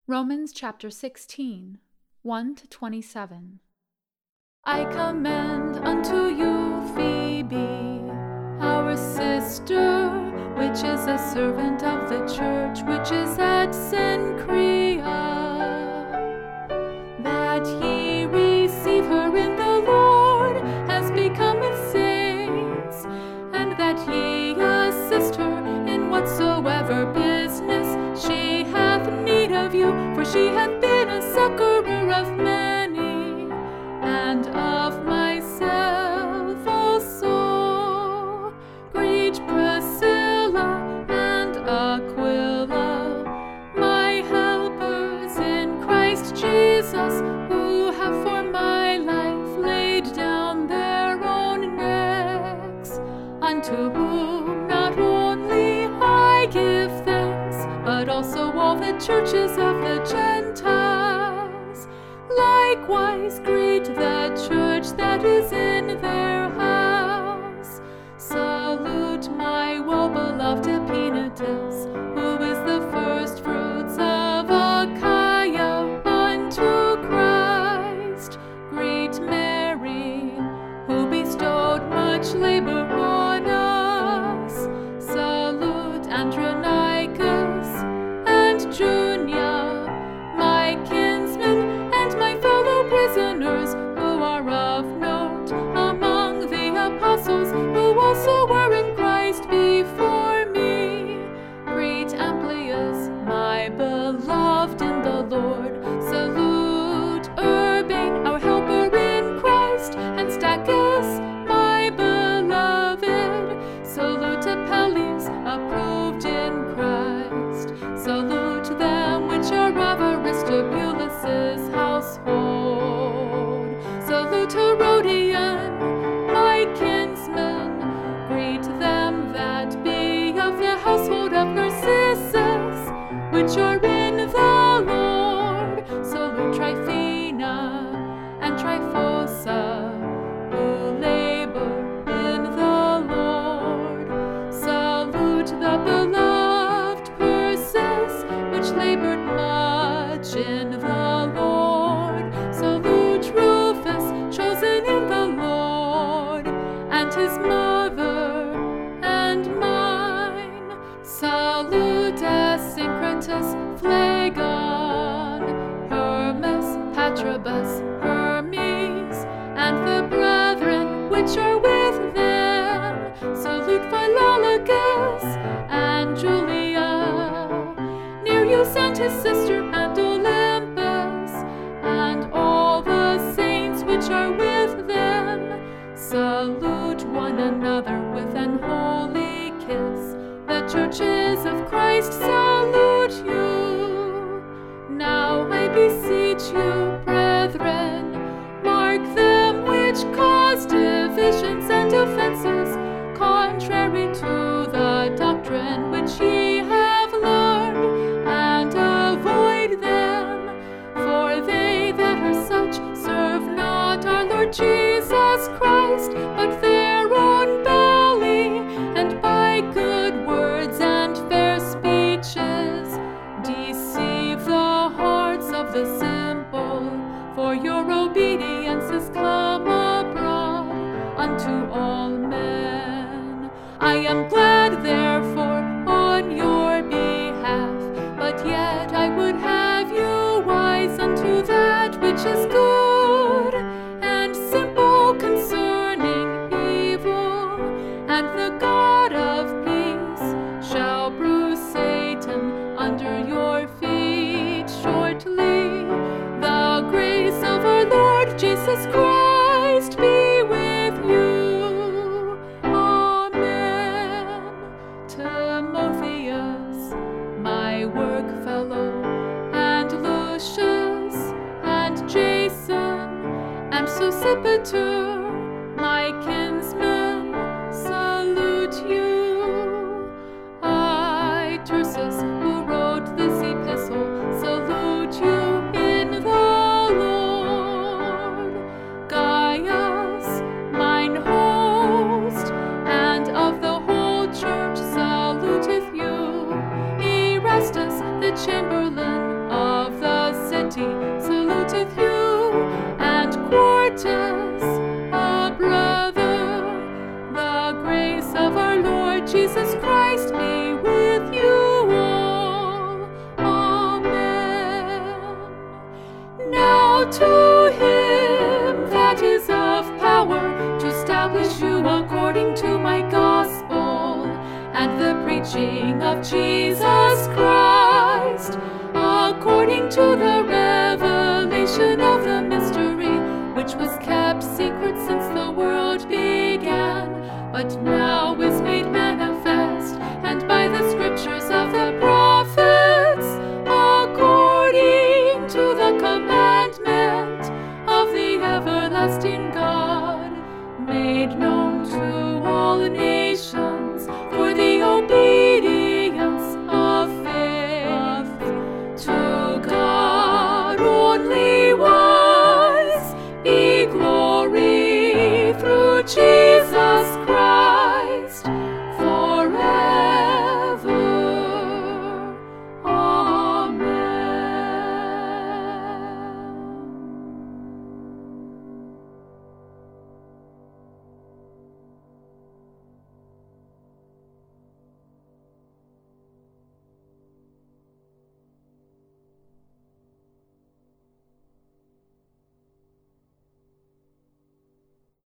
Romans chapter 16, 1-27. I commend unto you Phoebe, our sister, which is a servant of the church which is at Cenchrea, that ye receive her in the Lord as becometh saints, and that ye assist her in whatsoever business she hath need of you, for she hath been a succorer of many, and of myself also. Greet Priscilla and Aquila, my helpers in Christ Jesus, who have for my life laid down their own necks, unto whom not only I give thanks, but also all the churches of the Gentiles. Likewise greet the church that is in their house. Salute my well-beloved Epaenetus, who is the first fruits of Achaia unto Christ. Greet Mary, who bestowed much labor on us. Salute Andronicus and Junia, my kinsmen and my fellow prisoners, who are of note among the apostles, who also were in Christ before me. Greet Amplias, my beloved in the Lord. Salute Urbane, our helper in Christ, and Stachys, my beloved. Salute Apelles, approved in Christ. Salute them which are of Aristobulus' household. Salute Herodion, my kinsman. Greet them that be of the household of Narcissus, which are in the Lord. Salute Tryphena and Tryphosa, who labor in the Lord. Salute the beloved Persis, which labored much in the Lord. Salute Rufus, chosen in the Lord, and his mother and mine. Salute Asyncritus, Phlegon, Hermas, Patrobus, Hermes, and the brethren which are with them. Salute Philologus and Julia, Nereus and his sister, and Olympus, and all the saints which are with them. Salute one another with an holy kiss. The churches of Christ salute you. Now I beseech you, brethren, mark them which cause divisions and offenses, contrary to the doctrine which ye have learned, and avoid them. For they that are such serve not our Lord Jesus Christ, but their own belly, and by good words and fair speeches deceive the hearts of the simple. For your obedience is come abroad unto all men. I am glad therefore on your behalf, but yet I would have you wise unto that which is good, and simple concerning evil, and the God of peace shall bruise Satan under your feet shortly. The grace of our Lord Jesus Christ be with you. Amen. Timotheus, my work fellow, and Lucius, and Jason, and Sosipater, my kinsmen, salute you. I, Tersus, who wrote this epistle, salute you in the Lord. Gaius, mine host, and of the whole church saluteth you. Erastus, the chamberlain of the Timothy saluteth you, and Quartus, a brother. The grace of our Lord Jesus Christ be with you all. Amen. Now to him that is of power to establish you according to my gospel and the preaching of Jesus Christ, according to the